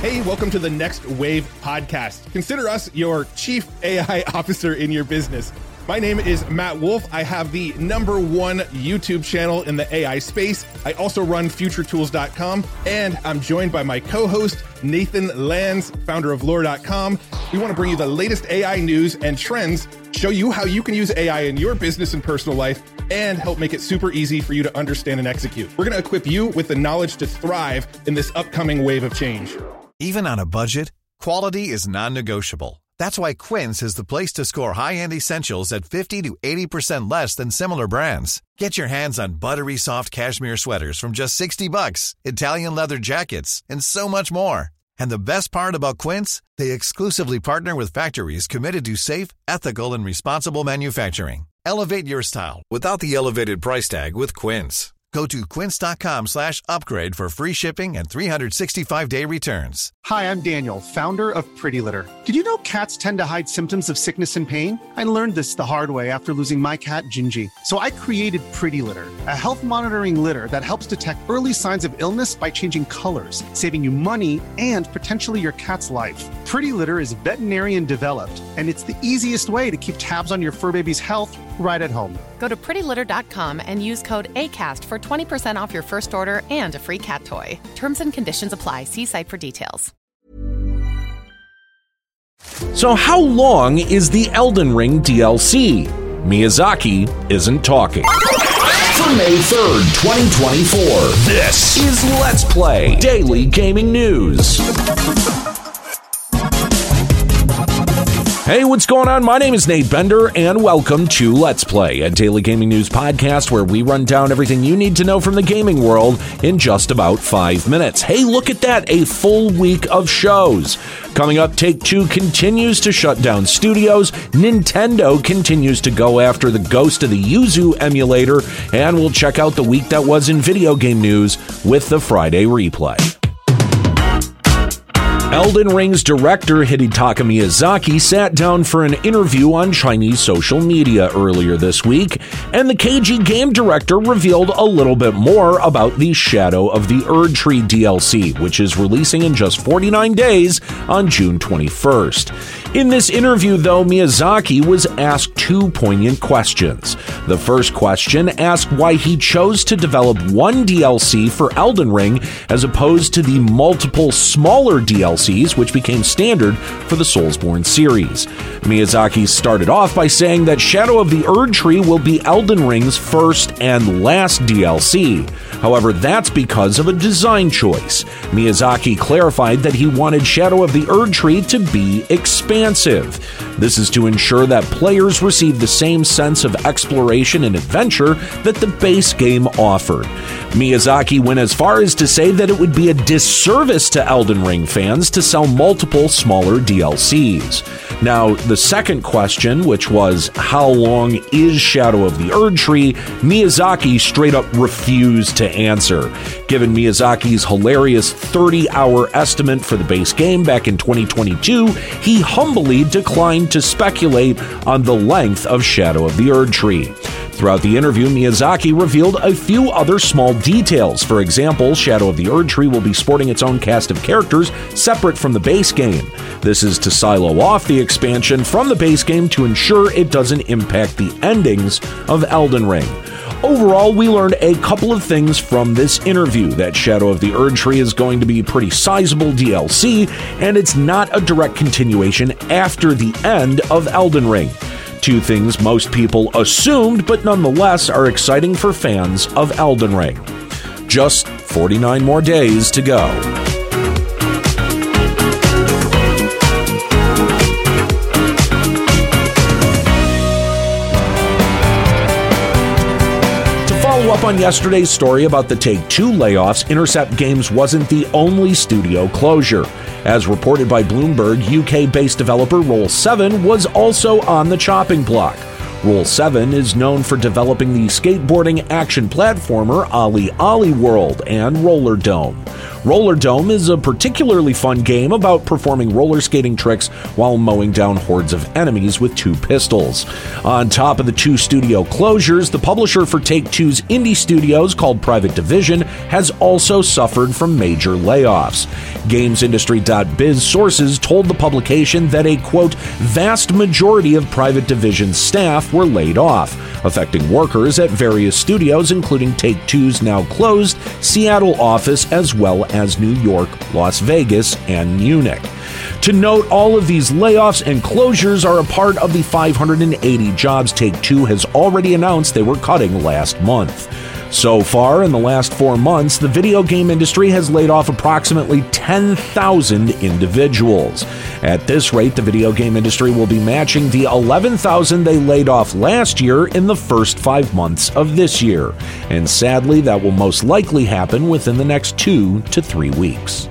Hey, welcome to the Next Wave podcast. Consider us your chief AI officer in your business. My name is Matt Wolf. I have the #1 YouTube channel in the AI space. I also run futuretools.com, and I'm joined by my co-host, Nathan Lanz, founder of lore.com. We want to bring you the latest AI news and trends, show you how you can use AI in your business and personal life, and help make it super easy for you to understand and execute. We're going to equip you with the knowledge to thrive in this upcoming wave of change. Even on a budget, quality is non-negotiable. That's why Quince is the place to score high-end essentials at 50 to 80% less than similar brands. Get your hands on buttery soft cashmere sweaters from just $60, Italian leather jackets, and so much more. And the best part about Quince, they exclusively partner with factories committed to safe, ethical, and responsible manufacturing. Elevate your style without the elevated price tag with Quince. Go to quince.com/upgrade for free shipping and 365-day returns. Hi, I'm Daniel, founder of Pretty Litter. Did you know cats tend to hide symptoms of sickness and pain? I learned this the hard way after losing my cat, Gingy. So I created Pretty Litter, a health monitoring litter that helps detect early signs of illness by changing colors, saving you money and potentially your cat's life. Pretty Litter is veterinarian developed, and it's the easiest way to keep tabs on your fur baby's health right at home. Go to prettylitter.com and use code ACAST for 20% off your first order and a free cat toy. Terms and conditions apply. See site for details. So how long is the Elden Ring DLC? Miyazaki isn't talking. For May 3rd, 2024, this is Let's Play Daily Gaming News. Hey, what's going on? My name is Nate Bender, and welcome to Let's Play, a daily gaming news podcast where we run down everything you need to know from the gaming world in just about 5 minutes. Hey, look at that, a full week of shows. Coming up, Take-Two continues to shut down studios, Nintendo continues to go after the ghost of the Yuzu emulator, and we'll check out the week that was in video game news with the Friday replay. Elden Ring's director Hidetaka Miyazaki sat down for an interview on Chinese social media earlier this week, and the KG game director revealed a little bit more about the Shadow of the Erdtree DLC, which is releasing in just 49 days on June 21st. In this interview, though, Miyazaki was asked two poignant questions. The first question asked why he chose to develop one DLC for Elden Ring as opposed to the multiple smaller DLCs which became standard for the Soulsborne series. Miyazaki started off by saying that Shadow of the Erdtree will be Elden Ring's first and last DLC. However, that's because of a design choice. Miyazaki clarified that he wanted Shadow of the Erdtree to be expansive. This is to ensure that players receive the same sense of exploration and adventure that the base game offered. Miyazaki went as far as to say that it would be a disservice to Elden Ring fans to sell multiple smaller DLCs. Now, the second question, which was how long is Shadow of the Erdtree, Miyazaki straight up refused to answer. Given Miyazaki's hilarious 30-hour estimate for the base game back in 2022, he humbly declined to speculate on the length of Shadow of the Erdtree. Throughout the interview, Miyazaki revealed a few other small details. For example, Shadow of the Erdtree will be sporting its own cast of characters separate from the base game. This is to silo off the expansion from the base game to ensure it doesn't impact the endings of Elden Ring. Overall, we learned a couple of things from this interview: that Shadow of the Erdtree is going to be a pretty sizable DLC, and it's not a direct continuation after the end of Elden Ring. Two things most people assumed, but nonetheless are exciting for fans of Elden Ring. Just 49 more days to go. Up on yesterday's story about the Take-Two layoffs, Intercept Games wasn't the only studio closure. As reported by Bloomberg, UK-based developer Roll7 was also on the chopping block. Roll7 is known for developing the skateboarding action platformer OlliOlli World and Roller Dome. Roller Dome is a particularly fun game about performing roller skating tricks while mowing down hordes of enemies with 2 pistols. On top of the 2 studio closures, the publisher for Take-Two's indie studios, called Private Division, has also suffered from major layoffs. GamesIndustry.biz sources told the publication that a, quote, vast majority of Private Division's staff were laid off, affecting workers at various studios, including Take-Two's now closed Seattle office, as well as New York, Las Vegas, and Munich. To note, all of these layoffs and closures are a part of the 580 jobs Take-Two has already announced they were cutting last month. So far, in the last 4 months, the video game industry has laid off approximately 10,000 individuals. At this rate, the video game industry will be matching the 11,000 they laid off last year in the first 5 months of this year. And sadly, that will most likely happen within the next 2 to 3 weeks.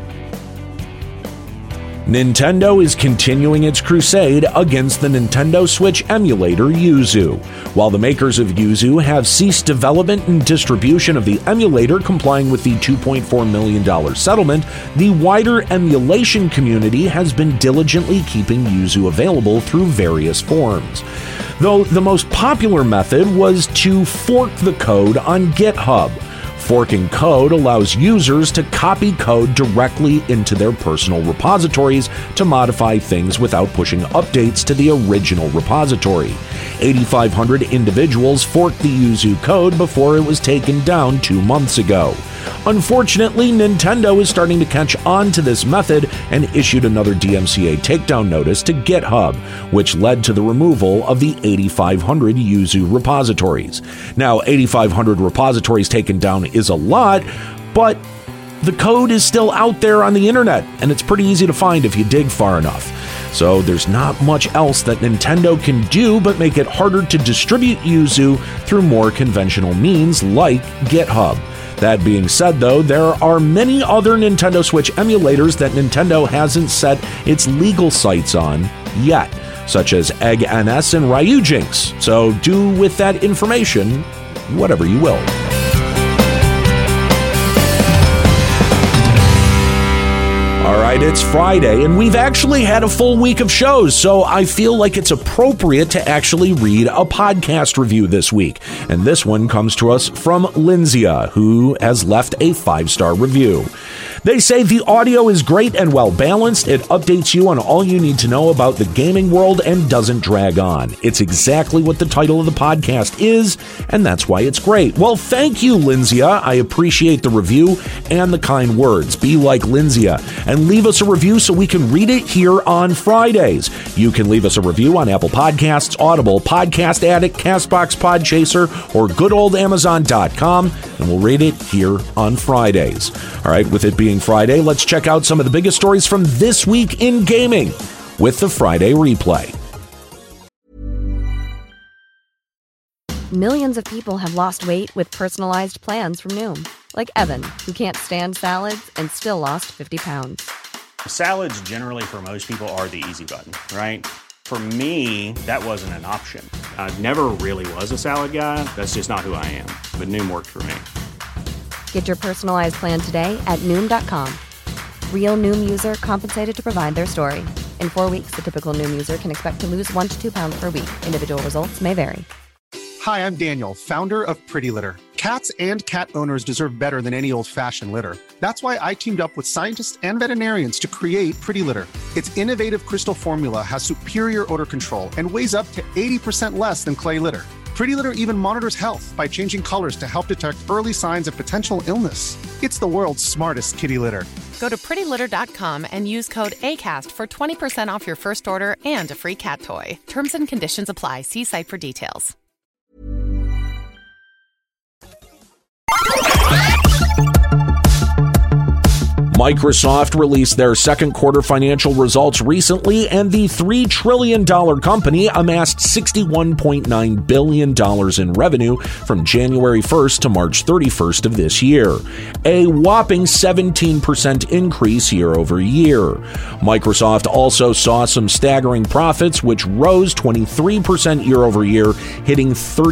Nintendo is continuing its crusade against the Nintendo Switch emulator Yuzu. While the makers of Yuzu have ceased development and distribution of the emulator, complying with the $2.4 million settlement, the wider emulation community has been diligently keeping Yuzu available through various forms. Though the most popular method was to fork the code on GitHub. Forking code allows users to copy code directly into their personal repositories to modify things without pushing updates to the original repository. 8,500 individuals forked the Yuzu code before it was taken down 2 months ago. Unfortunately, Nintendo is starting to catch on to this method and issued another DMCA takedown notice to GitHub, which led to the removal of the 8,500 Yuzu repositories. Now, 8,500 repositories taken down is a lot, but the code is still out there on the internet, and it's pretty easy to find if you dig far enough. So there's not much else that Nintendo can do but make it harder to distribute Yuzu through more conventional means like GitHub. That being said, though, there are many other Nintendo Switch emulators that Nintendo hasn't set its legal sites on yet, such as EggNS and Ryujinx. So do with that information whatever you will. All right, it's Friday, and we've actually had a full week of shows, so I feel like it's appropriate to actually read a podcast review this week. And this one comes to us from Lindsay, who has left a 5-star review. They say the audio is great and well balanced. It updates you on all you need to know about the gaming world and doesn't drag on. It's exactly what the title of the podcast is, and that's why it's great. Well, thank you, Lindsay. I appreciate the review and the kind words. Be like Lindsay and leave us a review so we can read it here on Fridays. You can leave us a review on Apple Podcasts, Audible, Podcast Addict, CastBox, Podchaser, or goodollamazon.com, and we'll read it here on Fridays. All right, with it being Friday, let's check out some of the biggest stories from this week in gaming with the Friday Replay. Millions of people have lost weight with personalized plans from Noom. Like Evan, who can't stand salads and still lost 50 pounds. Salads generally for most people are the easy button, right? For me, that wasn't an option. I never really was a salad guy. That's just not who I am. But Noom worked for me. Get your personalized plan today at Noom.com. Real Noom user compensated to provide their story. In 4 weeks, the typical Noom user can expect to lose 1 to 2 pounds per week. Individual results may vary. Hi, I'm Daniel, founder of Pretty Litter. Cats and cat owners deserve better than any old-fashioned litter. That's why I teamed up with scientists and veterinarians to create Pretty Litter. Its innovative crystal formula has superior odor control and weighs up to 80% less than clay litter. Pretty Litter even monitors health by changing colors to help detect early signs of potential illness. It's the world's smartest kitty litter. Go to prettylitter.com and use code ACAST for 20% off your first order and a free cat toy. Terms and conditions apply. See site for details. Microsoft released their second quarter financial results recently, and the $3 trillion company amassed $61.9 billion in revenue from January 1st to March 31st of this year, a whopping 17% increase year over year. Microsoft also saw some staggering profits, which rose 23% year over year, hitting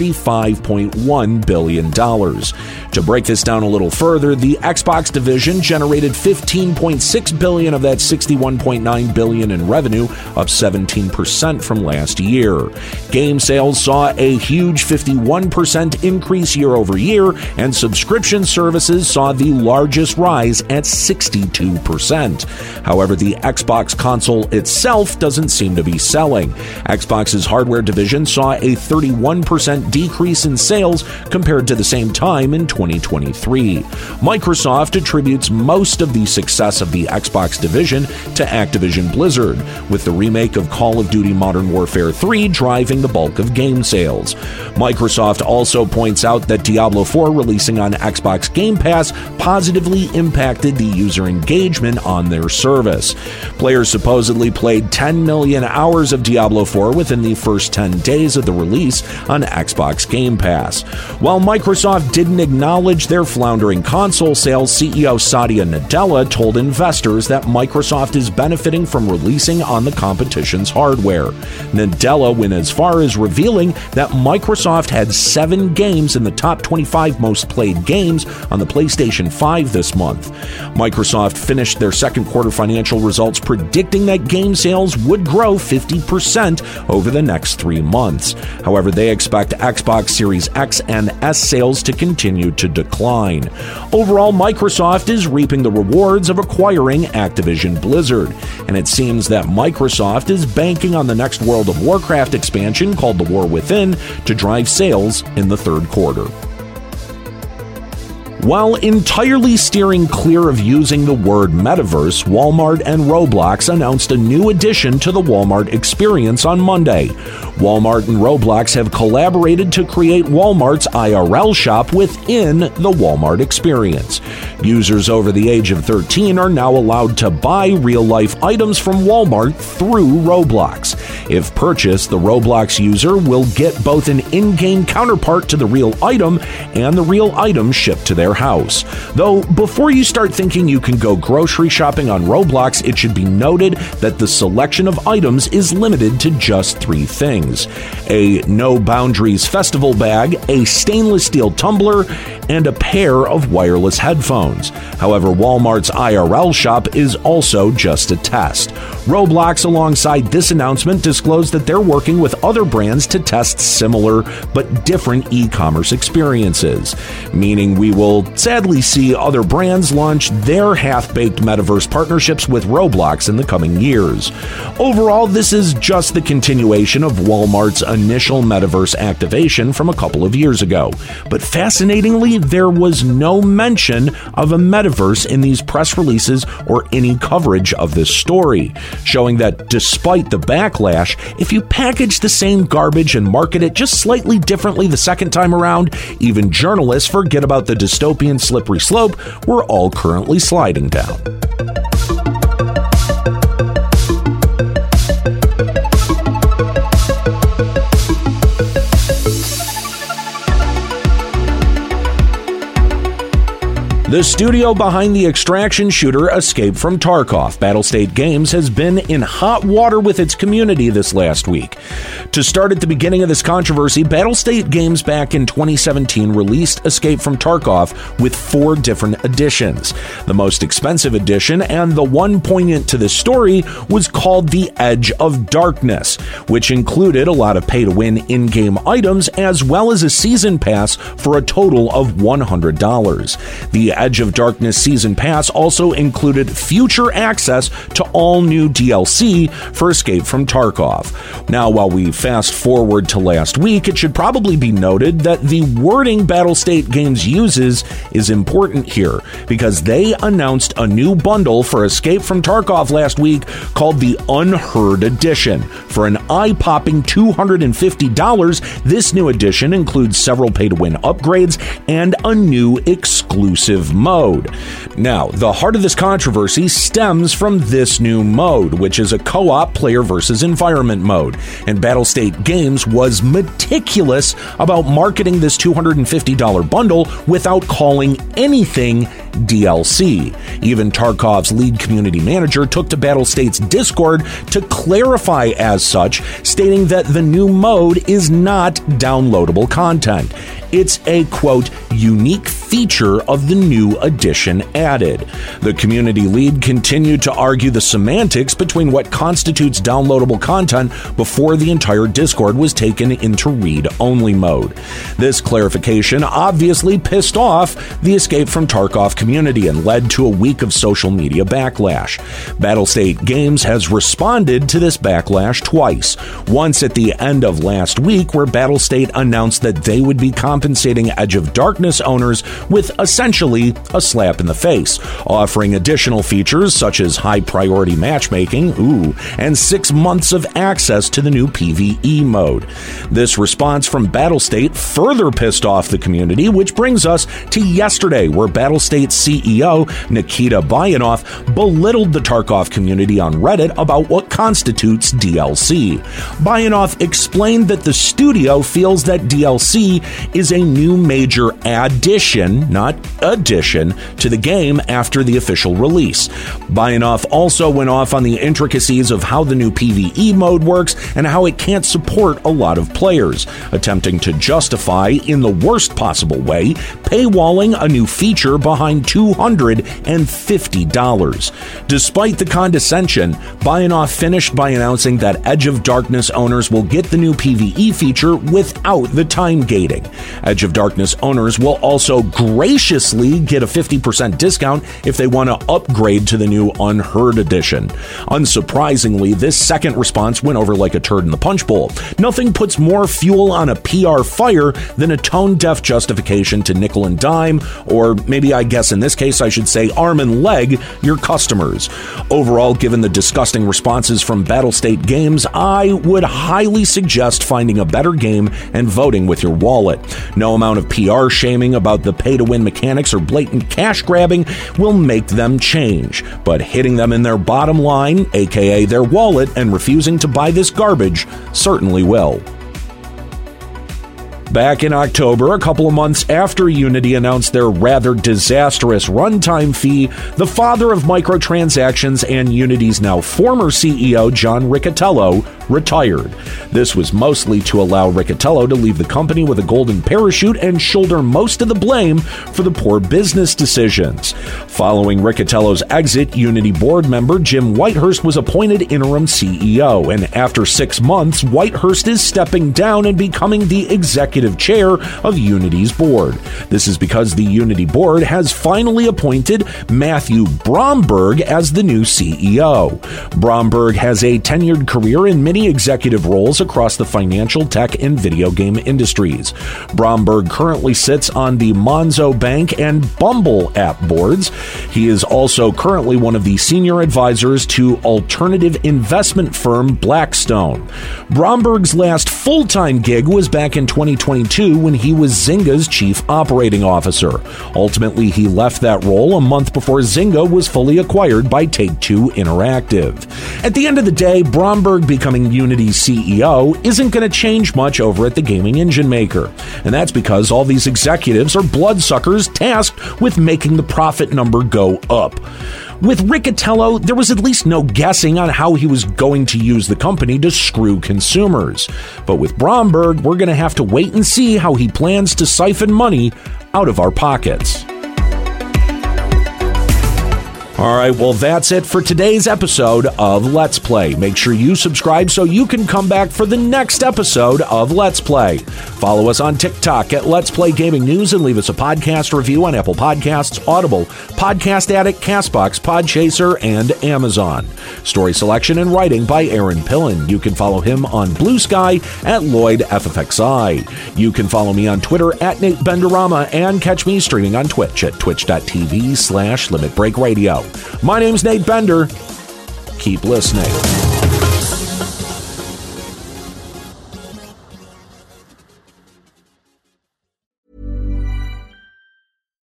$35.1 billion. To break this down a little further, the Xbox division generated $15.6 billion of that $61.9 billion in revenue, up 17% from last year. Game sales saw a huge 51% increase year over year, and subscription services saw the largest rise at 62%. However, the Xbox console itself doesn't seem to be selling. Xbox's hardware division saw a 31% decrease in sales compared to the same time in 2023. Microsoft attributes most of the success of the Xbox division to Activision Blizzard, with the remake of Call of Duty Modern Warfare 3 driving the bulk of game sales. Microsoft also points out that Diablo 4 releasing on Xbox Game Pass positively impacted the user engagement on their service. Players supposedly played 10 million hours of Diablo 4 within the first 10 days of the release on Xbox Game Pass. While Microsoft didn't acknowledge their floundering console sales, CEO Satya Nadella told investors that Microsoft is benefiting from releasing on the competition's hardware. Nadella went as far as revealing that Microsoft had 7 games in the top 25 most played games on the PlayStation 5 this month. Microsoft finished their second quarter financial results predicting that game sales would grow 50% over the next 3 months. However, they expect Xbox Series X and S sales to continue to decline. Overall, Microsoft is reaping the rewards of acquiring Activision Blizzard, and it seems that Microsoft is banking on the next World of Warcraft expansion called The War Within to drive sales in the third quarter. While entirely steering clear of using the word metaverse, Walmart and Roblox announced a new addition to the Walmart experience on Monday. Walmart and Roblox have collaborated to create Walmart's IRL shop within the Walmart experience. Users over the age of 13 are now allowed to buy real-life items from Walmart through Roblox. If purchased, the Roblox user will get both an in-game counterpart to the real item and the real item shipped to their house. Though, before you start thinking you can go grocery shopping on Roblox, it should be noted that the selection of items is limited to just 3 things: a No Boundaries festival bag, a stainless steel tumbler, and a pair of wireless headphones. However, Walmart's IRL shop is also just a test. Roblox, alongside this announcement, disclosed that they're working with other brands to test similar but different e-commerce experiences, meaning we will sadly see other brands launch their half-baked metaverse partnerships with Roblox in the coming years. Overall, this is just the continuation of Walmart's initial metaverse activation from a couple of years ago. But fascinatingly, there was no mention of a metaverse in these press releases or any coverage of this story, showing that despite the backlash, if you package the same garbage and market it just slightly differently the second time around, even journalists forget about the dystopian slippery slope we're all currently sliding down. The studio behind the extraction shooter Escape from Tarkov, Battlestate Games, has been in hot water with its community this last week. To start at the beginning of this controversy, Battlestate Games back in 2017 released Escape from Tarkov with 4 different editions. The most expensive edition, and the one poignant to this story, was called The Edge of Darkness, which included a lot of pay-to-win in-game items as well as a season pass for a total of $100. The Edge of Darkness Season Pass also included future access to all new DLC for Escape from Tarkov. Now, while we fast forward to last week, it should probably be noted that the wording Battlestate Games uses is important here, because they announced a new bundle for Escape from Tarkov last week called the Unheard Edition. For an eye-popping $250, this new edition includes several pay-to-win upgrades and a new exclusive mode. Now, the heart of this controversy stems from this new mode, which is a co-op player versus environment mode. And Battlestate Games was meticulous about marketing this $250 bundle without calling anything DLC. Even Tarkov's lead community manager took to Battlestate's Discord to clarify as such, stating that the new mode is not downloadable content. It's a, quote, unique feature of the new edition added. The community lead continued to argue the semantics between what constitutes downloadable content before the entire Discord was taken into read-only mode. This clarification obviously pissed off the Escape from Tarkov community and led to a week of social media backlash. Battlestate Games has responded to this backlash twice. Once at the end of last week, where Battlestate announced that they would be compensating Edge of Darkness owners with essentially a slap in the face, offering additional features such as high-priority matchmaking, and 6 months of access to the new PvE mode. This response from Battlestate further pissed off the community, which brings us to yesterday, where Battlestate's CEO, Nikita Bayanov, belittled the Tarkov community on Reddit about what constitutes DLC. Bayanov explained that the studio feels that DLC is a new major addition, not addition, to the game after the official release. Bayanov also went off on the intricacies of how the new PvE mode works and how it can't support a lot of players, attempting to justify, in the worst possible way, paywalling a new feature behind $250. Despite the condescension, Bayanov finished by announcing that Edge of Darkness owners will get the new PvE feature without the time gating. Edge of Darkness owners will also graciously get a 50% discount if they want to upgrade to the new Unheard edition. Unsurprisingly, this second response went over like a turd in the punch bowl. Nothing puts more fuel on a PR fire than a tone-deaf justification to nickel and dime, or maybe I guess in this case I should say arm and leg, your customers. Overall, given the disgusting responses from Battlestate Games, I would highly suggest finding a better game and voting with your wallet. No amount of PR shaming about the pay-to-win mechanics or blatant cash grabbing will make them change, but hitting them in their bottom line, aka their wallet, and refusing to buy this garbage certainly will. Back in October, a couple of months after Unity announced their rather disastrous runtime fee, the father of microtransactions and Unity's now former CEO, John Riccitiello, retired. This was mostly to allow Riccitiello to leave the company with a golden parachute and shoulder most of the blame for the poor business decisions. Following Riccitiello's exit, Unity board member Jim Whitehurst was appointed interim CEO, and after 6 months, Whitehurst is stepping down and becoming the executive chair of Unity's board. This is because the Unity board has finally appointed Matthew Bromberg as the new CEO. Bromberg has a tenured career in many executive roles across the financial, tech, and video game industries. Bromberg currently sits on the Monzo Bank and Bumble app boards. He is also currently one of the senior advisors to alternative investment firm Blackstone. Bromberg's last full-time gig was back in 2022 when he was Zynga's chief operating officer. Ultimately, he left that role a month before Zynga was fully acquired by Take-Two Interactive. At the end of the day, Bromberg becoming Unity's CEO isn't going to change much over at the gaming engine maker. And that's because all these executives are bloodsuckers tasked with making the profit number go up. With Riccitiello, there was at least no guessing on how he was going to use the company to screw consumers. But with Bromberg, we're going to have to wait and see how he plans to siphon money out of our pockets. All right, well, that's it for today's episode of Let's Play. Make sure you subscribe so you can come back for the next episode of Let's Play. Follow us on TikTok at Let's Play Gaming News and leave us a podcast review on Apple Podcasts, Audible, Podcast Addict, CastBox, Podchaser, and Amazon. Story selection and writing by Aaron Pillen. You can follow him on Blue Sky at LloydFFXI. You can follow me on Twitter at Nate Benderama and catch me streaming on Twitch at twitch.tv/Limit Break Radio. My name's Nate Bender. Keep listening.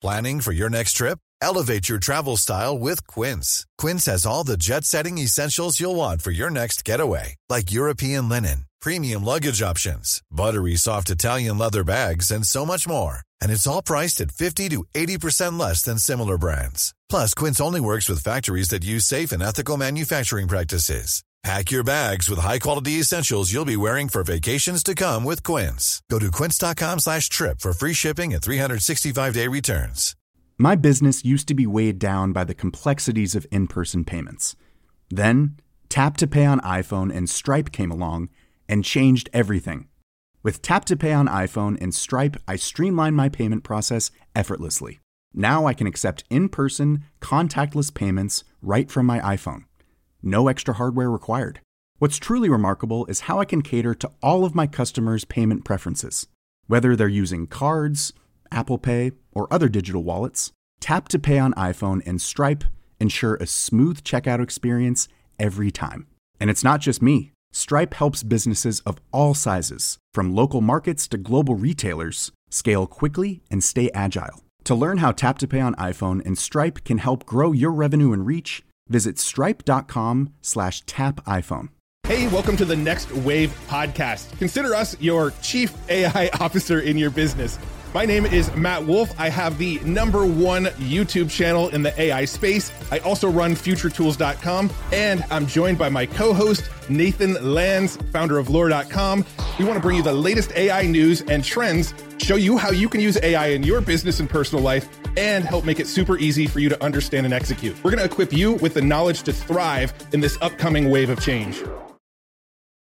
Planning for your next trip? Elevate your travel style with Quince. Quince has all the jet-setting essentials you'll want for your next getaway, like European linen, premium luggage options, buttery soft Italian leather bags, and so much more. And it's all priced at 50 to 80% less than similar brands. Plus, Quince only works with factories that use safe and ethical manufacturing practices. Pack your bags with high-quality essentials you'll be wearing for vacations to come with Quince. Go to quince.com/trip for free shipping and 365-day returns. My business used to be weighed down by the complexities of in-person payments. Then, Tap to Pay on iPhone and Stripe came along and changed everything. With Tap to Pay on iPhone and Stripe, I streamlined my payment process effortlessly. Now I can accept in-person, contactless payments right from my iPhone. No extra hardware required. What's truly remarkable is how I can cater to all of my customers' payment preferences. Whether they're using cards, Apple Pay, or other digital wallets, Tap to Pay on iPhone and Stripe ensure a smooth checkout experience every time. And it's not just me. Stripe helps businesses of all sizes, from local markets to global retailers, scale quickly and stay agile. To learn how Tap to Pay on iPhone and Stripe can help grow your revenue and reach, visit stripe.com/tap iPhone. Hey, welcome to the Next Wave podcast. Consider us your chief AI officer in your business. My name is Matt Wolf. I have the #1 YouTube channel in the AI space. I also run futuretools.com, and I'm joined by my co-host, Nathan Lands, founder of lore.com. We want to bring you the latest AI news and trends, show you how you can use AI in your business and personal life, and help make it super easy for you to understand and execute. We're going to equip you with the knowledge to thrive in this upcoming wave of change.